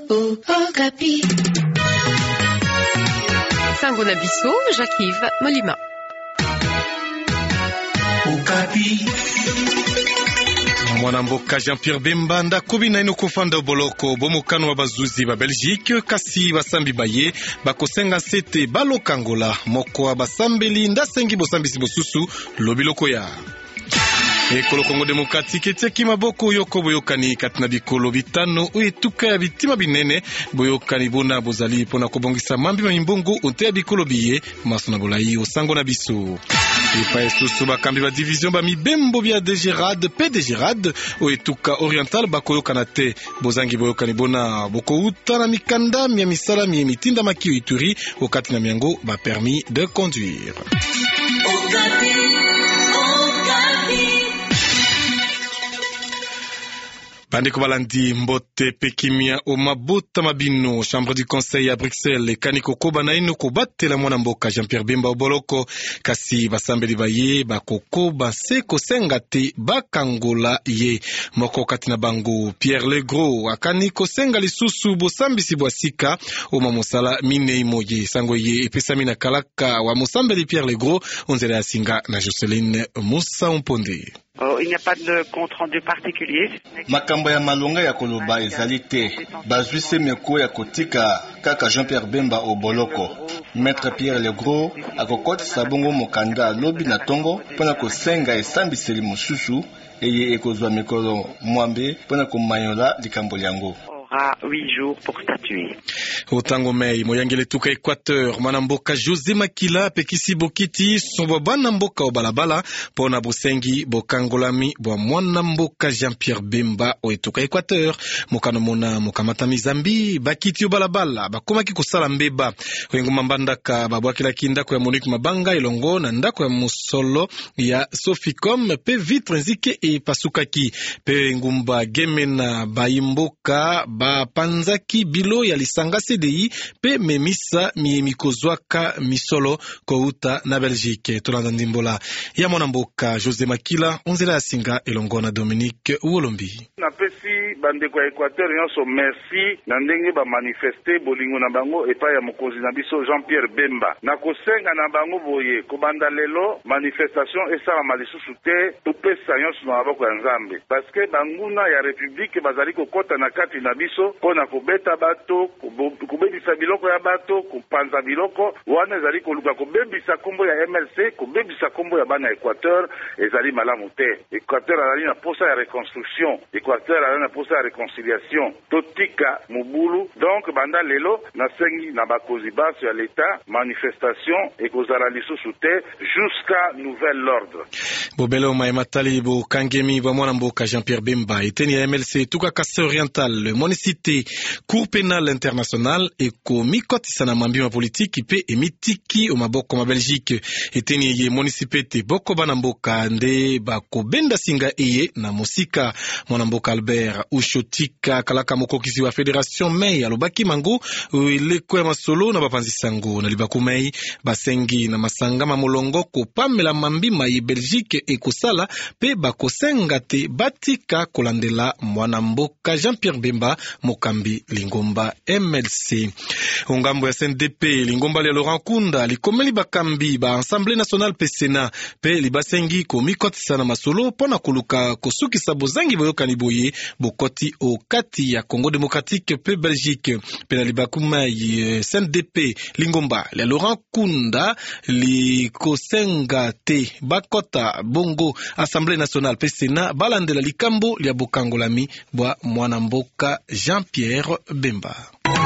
Okapi. Sango na biso, Jacques-Yves Molima. Okapi. Mwanamboka Jean-Pierre Bemba ndakubi na ino kufanda boloko bomukano wa bazuzi ba Belgique kasi basambi baye bakosenga sete balokangola moko wa basambeli ndasengi bosambisi bosusu lobiloko ya ekolo Kongo Demokratike teki maboko yoko boyokani katina bikolo bitano uetuka ya bitima binene boyokani bona bozali pona kobongisa mambi mayimbungu unte ya bikolo biye masona bolai osango na biso ipa esusu bakambi ba division ba mibembo bya DGRAD PDGRAD uetuka oriental bakoyokana te bozangi boyokani bona bokouta na mikanda mya misala mi mitinda makio Ituri okati na miango ba permis de conduire. Bandeko balandi mbote pekimia o mabota mabino chambre du conseil à Bruxelles kaniko koba na ino kobatela mwana mboka Jean-Pierre Bemba oboloko kasi basambeli baye bakoko base kosenga te bakangola ye moko katina bango Pierre Legros akani kosenga lisusu bosambisi bwasika o mamosala minei moye sango ye epesami na kalaka wa mosambeli Pierre Legros onzela yasinga na Joseline Moussa Omponde. Il n'y a pas de compte rendu particulier. Makambo ya malonga ya koloba ezali te. Bazwise meko ya kotika kaka Jean-Pierre Bemba oboloko. Maître Pierre Legros akokotisa bongo mokanda lobi na tongo pona kosenga esambiseli mosusu eye ekozwa mikolo mwambe pona komanyola likambo yango. 8 jours pour statuer. Otango mei moyangele tuka Équateur mwanamboka José Makila pekisi bokiti sombo bana mboka obalabala pona bosengi bokangolami bwa mwanamboka Jean-Pierre Bemba oetuka Équateur mokano mona mokamatami Zambi bakiti obalabala bakomaki kosala mbeba oyengoma mbandaka babwakila kindako ya Monique Mabanga elongo na ndako ya musolo ya Soficom pe vitre nzike e pasukaki pe ngumba gemena baimboka ba panzaki bilo ya lisanga CDI pe memisa mikozwaka misolo kouta na Belgique tolanda ndimbola ya mwanamboka José Makila onzela ya singa elongo na Dominique Wolombi. Napesi bandeko ya Équateur nyonso merci na ndenge ba manifester bolingo na bango epa ya mokonzi na biso Jean-Pierre Bemba na kosenga na bango boye kobanda lelo manifestation esalama lisusu te topesa nyonso na maboko ya Nzambe parce que banguna ya République bazali kokota na kati na biso pona kobeta bato kobebisa biloko ya bato kopanza biloko wana ezali koluka kobebisa kombo ya MLC kobebisa kombo ya bana Équateur ezali malamu te. Équateur azali na posa ya reconstruction, Équateur azali na posa ya réconciliation totika mobulu donc banda lelo nasengi na bakozi baso ya l'État manifestation ekozala lisusu te jusqu'à nouvel ordre. Bobelo maimatali bo kangemi ba mwana mboka Jean-Pierre Bemba eteni ya MLC tuka Kasse Oriental le monicité Cour pénale internationale et komikotisa na mambi ma politique pe emitiki o maboko ma Belgique eteni ye municipalité boko bana mboka nde bakobenda singa eye na musika mwana mboka Albert Ushotika kalaka mokokisi wa Fédération Mei alobaki mango ileko ya masolo na bapanzi sango na libaku Mei basengi na masanga mamolongo kopamela mambi ma Belgique ekosala pe bakosenga te batika kolandela mwana mboka Jean-Pierre Bemba mokambi lingomba MLC ongambo ya CNDP lingomba ya Laurent Kunda likomeli bakambi ba Assemblée nationale pe Sénat pe libasengi komikotisa na masolo pona koluka kosukisa bozangi boyokani boye bokoti o kati ya Congo Démocratique pe Belgique pe na libakuma CNDP lingomba ya Laurent Kunda likosenga te bakota bongo Assemblée nationale pe Sénat balandela likambo lya bokangolami bwa mwana mboka Jean-Pierre Bemba.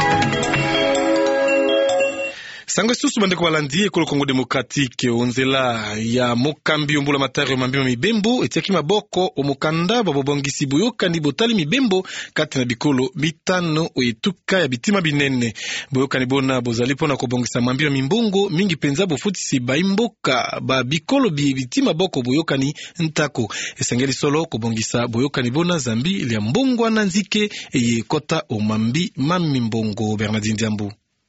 Sango susu bandeko balandi ekolo Congo Démocratique onzela ya mokambi ombula matari mambima mibembo etiaki maboko omukanda babobongisi boyokani botali mibembo kati na bikolo bitano oetuka ya bitima binene boyokani bona bozali pona kobongisa mambima mimbongo mingi penza bofutisi baimboka ba bikolo bitima boko boyokani ntako esengeli solo kobongisa boyokani bona zambi lya mbongo na nzike eye kota omambi mamimbongo. Bernardine Diambu.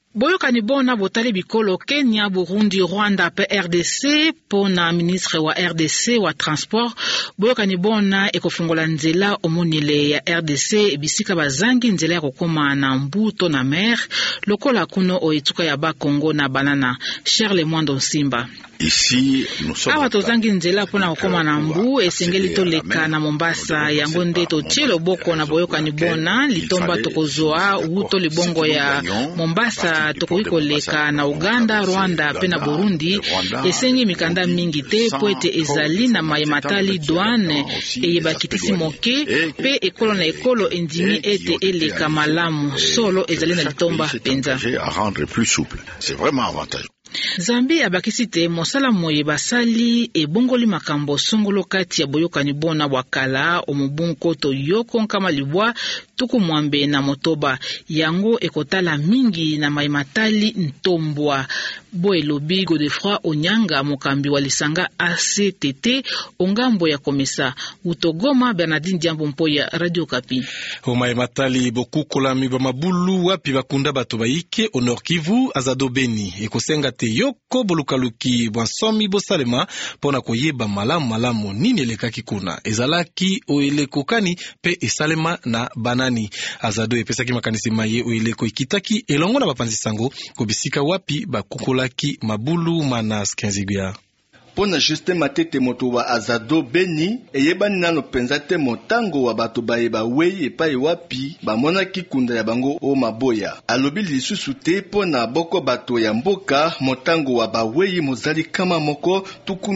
Boyokani bona botali bikolo Kenya, Burundi, Rwanda pe RDC pona ministre wa RDC wa transport. Boyokani bona ekofungola nzela omonile ya RDC bisika bazangi nzela ya kokoma na mbuto na mer lokola kuno oetuka ya ba Congo na banana. Charles Mwando Simba. Ici, awa tozangi nzela pona kokoma na mbu esengeli toleka na Mombasa yango nde totie loboko na boyokani bona litomba tokozwa uto libongo ya Mombasa tokoki koleka na Uganda, Rwanda pe na Burundi esengi mikanda mingi te po ete ezali na mayematali douane eyebakitisi moke pe ekolo na ekolo endimi ete eleka malamu solo ezali na litomba penza. C'est vraiment avantageux. Zambi abakisi te mosala moye basali ebongoli makambo songolo kati ya boyokani bona wakala omubunko to yoko nkama libwa tuku mwambe na motoba yango ekotala mingi na maimatali ntombwa boelobi Godefroy Onyanga mokambi wa lisanga ACTT ongambo ya komesa utogoma Bernardine Diambo Mpoya Radio Kapi. Maimatali bokukola miba mabulu wapi bakunda bato baike au Nord Kivu azado Beni ekosenga te yoko bolukaluki bwansomi bosalema pona koyeba malamu nini elekaki kuna ezalaki oelekokani pe esalema na banani azado epesaki makanisi maye oeleko ikitaki elongo na bapanzi sango kobisika wapi bakukolaki mabulu manas 15 ya pona Justin Matete moto wa azado Beni eyebani nano penza te motango wa bato bayeba wei epai wapi bamona kikunda ya bango o maboya alobi lisusu te pona boko bato ya mboka motango wa bawei mozali kama moko tuku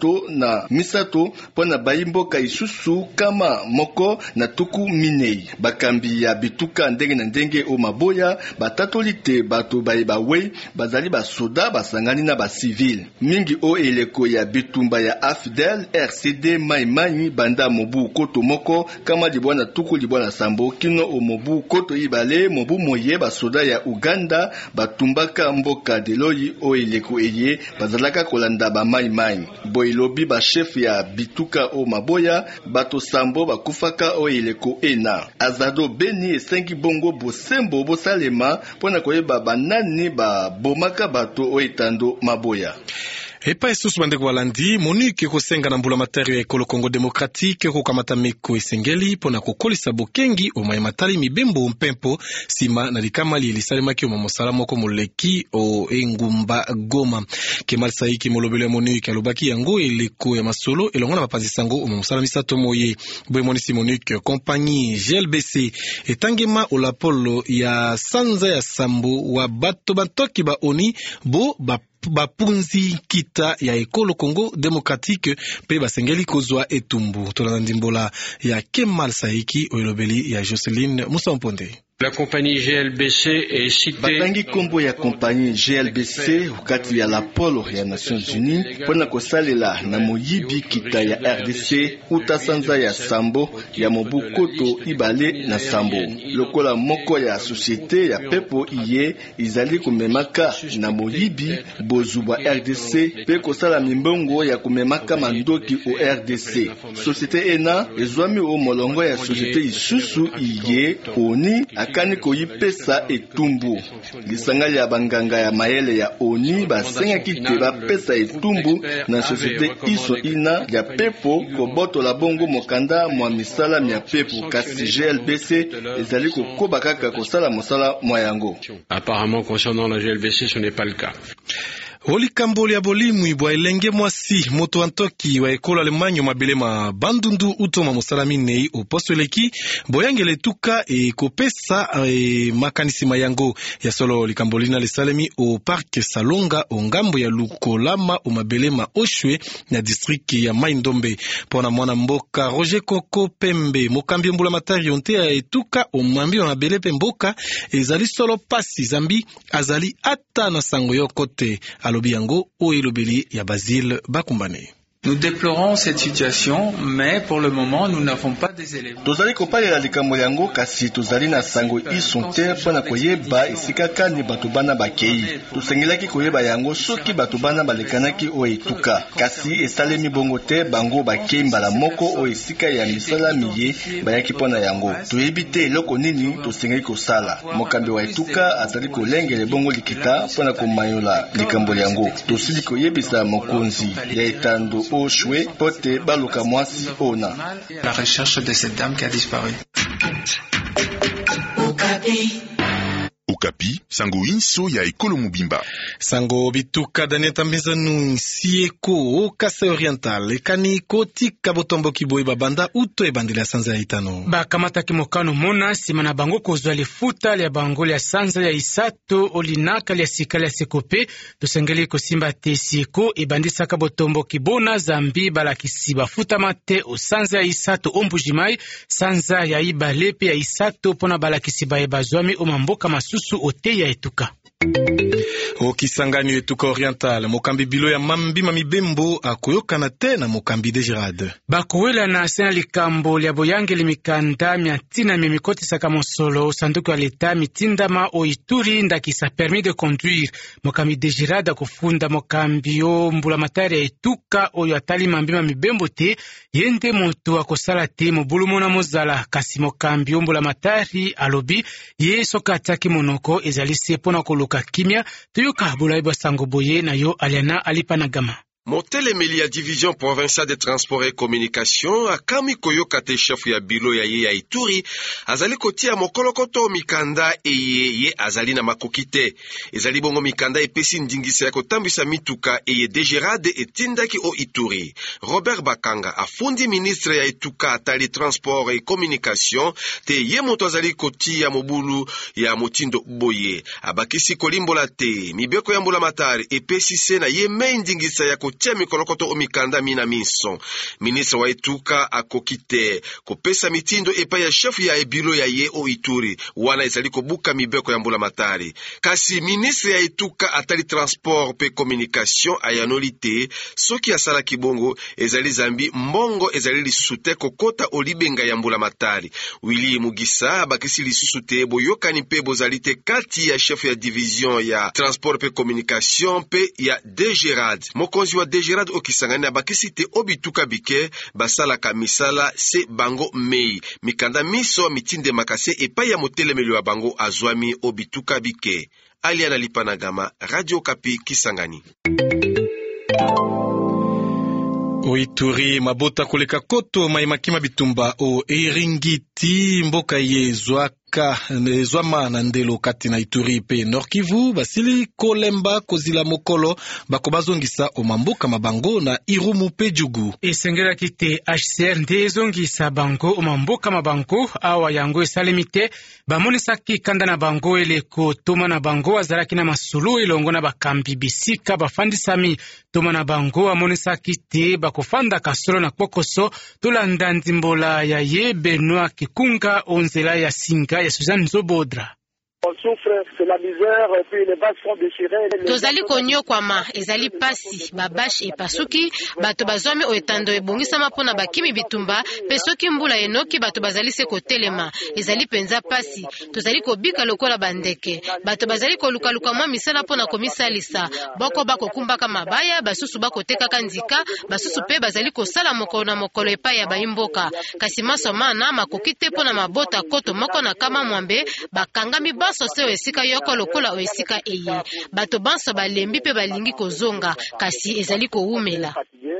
misato pona bayi mboka isusu kama moko na tuku minei bakambi ya bituka ndenge na ndenge o maboya batatoli te bato bayeba wei bazali basoda basangani na basivile mingi o eleko ya bitumba ya AFDEL RCD Maimai banda mobu koto moko kama libwana tuku libwana sambo kino o mobu koto ibale mobu moye basoda ya Uganda batumbaka mboka deloyi o eleko eye bazalaka kolanda ba Maimai boilobi ba chef ya bituka o maboya bato sambo bakufaka o eleko ena azado Beni esengi bongo bosembo bosalema pona koyeba banani ba bomaka bato o etando maboya. Epa esusu bandeko balandi MONUC ekosenga na mbula matari ya ekolo Congo Démocratique kokamata meko esengeli pona kokolisa bokengi o mayematali mibembo mpempo sima na likamali elisalemaki o mosala moko moleki o engumba Goma. Kemal Saiki molobelo ya MONUC alobaki yango eleko ya masolo elongo na bapanzi sango o mosala misato moye boye monisi MONUC compagnie GLBC etangema olapolo ya sanza ya sambo wa bato bantoki ba oni bo bapunzi kita ya ekolo Congo Démocratique pe basengeli kozwa etumbu tolanda ndimbola ya Kemal Saiki oilobeli ya Joseline Musamponde. La compagnie GLBC est citée. Batangi kombo ya compagnie GLBC ukati ya la polo ya Nations Unies pona kosalela na moyibi kita ya RDC utasanza ya sambo ya mobukoto ibale na sambo lokola moko ya société ya pepo iye izali kumemaka na moyibi bozuba RDC pe kosala mimbongo ya kumemaka mandoki o RDC société ena ezwami o molongo ya société isusu iye oni akani koyipesa etumbu lisanga ya banganga ya mayele ya oni basenga kite bapesa etumbu na société iso ina ya pepo koboto la bongo mokanda mwa misala mya pepo kasi GLBC ezali kokoba kaka kosala mosala mwa yango. Apparemment concernant la GLBC ce n'est pas le cas. Olikamboli ya bolimwi bwa elenge mwasi moto antoki wa ekolo Alemanyo mabelema bandundu utoma mosalami nei oposoleki boyangele tuka kopesa makanisi mayango ya solo likambolina lesalemi o parc Salonga o ngambo ya Lukolama o mabelema Oshwe na district ya Maindombe pona mwana mboka Roger Koko Pembe mokambi mbula matari onte ya etuka o mwambi wa mabelepe mboka ezali solo pasi zambi azali ata na sango yokote alobi yango o elobeli ya Basile Bakumbane. Nous déplorons cette situation, mais pour le moment, nous n'avons pas des éléments. Tozali kopalela likambo yango kasi tozali na sango isonte pona koyeba esika kani bato bana bakei. Tosengelaki koyeba yango soki bato bana balekanaki o etuka. Kasi esalemi bongo te bango bakei mbala moko o esika ya misala miye bayaki pona yango. Toyebi te eloko nini tosengeli kosala. Mokambi wa etuka azali kolengele bongo likita pona komayola likambo yango. Tosili koyebisa mokonzi ya etando Oshwe pote baluka mwasi ona. La recherche de cette dame qui a disparu. Okapi, sango inso ya ekolo mobimba. Sango bituka Daniel Tambizanu sieko o Kase Oriental ekani koti kabotombo kiboye babanda uto ebandela sanza ya itano. Ba kamata kimokano mona sima na bango kozwa lifuta ya bango ya sanza ya isato olinaka ya sikala ya sekope tosengeli kosimba te sieko ebandisa kabotombo kibona zambi balakisi bafuta mate o sanza ya isato ombujimai sanza ya ibale pe ya isato pona balakisi baye bazwami o mamboka masusu ote ya etuka. O Kisangani etuka Oriental mokambi bilo ya mambi mamibembo akoyokana te na mokambi de Girard. Bakuwela na sena likambo lya boyangeli mikanda miatina mimikoti saka mosolo sanduku ya leta mitindama o Ituri ndakisa permis de conduire mokambi de Girard akufunda mokambi o mbula matari ya etuka oyo atali mambi mamibembo te yende moto akosala te mobulu mona mozala kasi mokambi o mbula matari alobi ye soka ataki monoko ezalisi pona koluka kimia tuyoka bulayi basango boye na yo aliana alipanagama. Motelemeli ya division provinciale de transport et communication akami koyoka te chef ya bilo ya ye ya Ituri azali kotia mokolokoto mikanda ye azali na makoki te. Ezali bongo mikanda epesi ndingisa ya kotambisa mituka eye degerade etindaki o Ituri. Robert Bakanga afundi ministre ya etuka atali transport et communication te ye moto azali kotia mobulu ya motindo boye. Abakisi kolimbola te mibeko ya mbula matari epesi se na ye mei ndingisa ya tia mikolokoto o mikanda mina minso. Ministre wa etuka akokite kopesa mitindo epa ya chef ya ebilo ya ye o Ituri wana ezali kobuka mibeko ya mbula matari. Kasi ministre ya etuka atali transport pe communication ayanoli te soki asala kibongo ezali zambi mbongo ezali lisusu te kokota olibenga ya mbula matari. Willy Mugisa bakisi lisusu te boyokani pe bozali te kati ya chef ya division ya transport pe communication pe ya Degerad. Mokonzi wa Degerad o Kisangani abakisi te obituka bike basalaka misala se bango mei mikanda miso mitinde makase epai ya motelemeli wa bango azwami obituka bike. Aliana Lipanagama, Radio Okapi, Kisangani. O Ituri mabota koleka koto maimakima bitumba o Eringiti mboka ye zwama na ndelo kati na Ituri pe Nord Kivu basili kolemba kozila mokolo bako bazongisa o mamboka mabango na Irumu pe Jugu. Esengela kite HCR ndezongisa bango o mamboka mabango awa yango esalemite bamonisaki kanda na bango eleko toma na bango azalaki na masulu elongo na bakambi bisika bafandisami toma na bango amonisaki te bakofanda kasolo na kokoso tolanda ndimbola ya ye Benoit Kikunga onzela ya singa ya Suzanne Zobodra. Tozali konyo kwa ma ezali pasi babashi epasuki bato bazwami oetando ebongisama pona bakimi bitumba pesoki mbula enoki bato bazali se kotelema ezali penza pasi tozali kobika lokola bandeke bato bazali kolukaluka mwa misala pona komisalisa boko bakokumbaka mabaya basusu bakotekaka nzika basusu pe bazali kosala mokolo na mokolo epai ya baimboka kasi masomana makoki te pona mabota koto moko na kama mwambe bakangami baso se esika yoko lokola oesika eye bato banso balembi pe balingi kozonga kasi ezali koumela.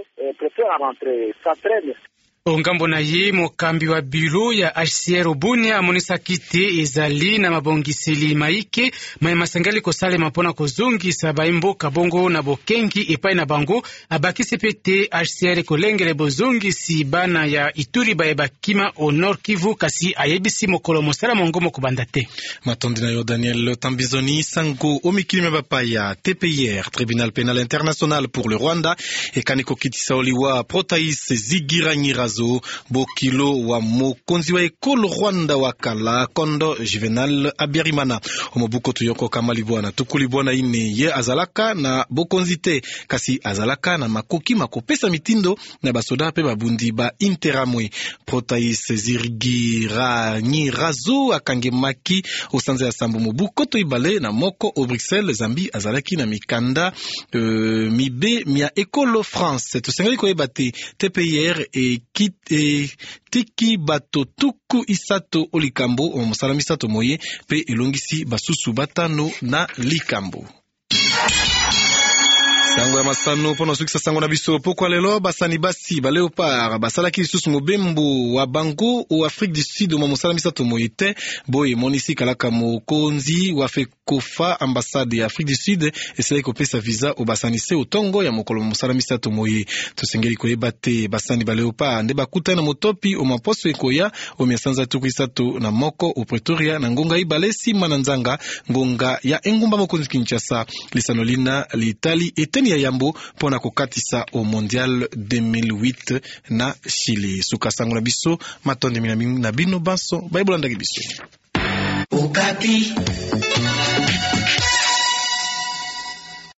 Ongambo na ye mokambi wa biro ya HCR Obunia amonisaki te ezali na mabongiseli maike masangali kosalema pona kozongisa baimboka bongo na bokengi epai na bango abakisi pete HCR kolengele bozongisi bana ya Ituri bakima o Nord Kivu kasi ayebisi mokolo mosala mongo mokubanda te. Matondi na yo Daniel Tambizoni sango omikilime bapaya TPIR Tribunal Pénal International pour le Rwanda et kaniko kitisa oliwa Protais Zigiranyirazo Razo Bokilo wa mokonzi wa ekolo Rwanda wakala Kondo Juvenal Abiyarimana omobuko tuyoko kamali bwana tukuli bwana ine ye azalaka na bokonzi te kasi azalaka na makoki makopesa mitindo na basoda pe babundi ba Interamwe. Protais Zirigira Razo akangemaki osanza ya sambu mobuko to ibale na moko o Bruxelles Zambi azalaki na mikanda mibe mia ekolo France tosengali koyeba te TPR e tiki bato tuku isato olikambo o mosala misato moye pe elongisi basusu batano na likambo. Sango ya masano pona sukisa sango na biso pokwa lelo basani basi ba Léopard basalaki lisusu mobembo wa bango o Afrique du Sud mo mosala misato moyete boye monisi kalaka mokonzi wa fekofa ambassade ya Afrique du Sud esele kopesa visa o basani se otongo ya mokolo mosala misato moye tosengeli koyeba te basani ba Léopard nde bakutana motopi o maposo ekoya o misanza tukuisato na moko o Pretoria na ngonga ibalesi mananzanga ngonga ya engumba mokonzi Kinshasa lisanolina litali eteni ya yambo pona kokatisa au mondial 2008 na Chili. Suka sango na biso matonde minabino banso baibolanda biso. Okapi.